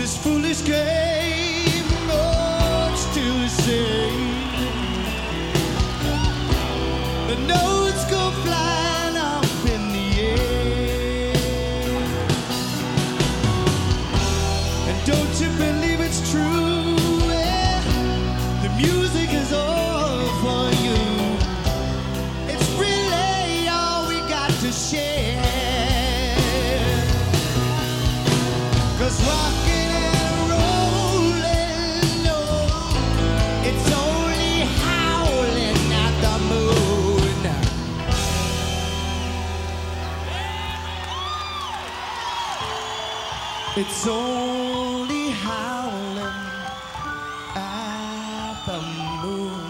this foolish game, oh, it's still the same. The notes go flying up in the air. And don't you believe it's true? Yeah, the music is all for you. It's really all we got to share. 'Cause rockin' and rollin', no, it's only howling at the moon. It's only howling at the moon.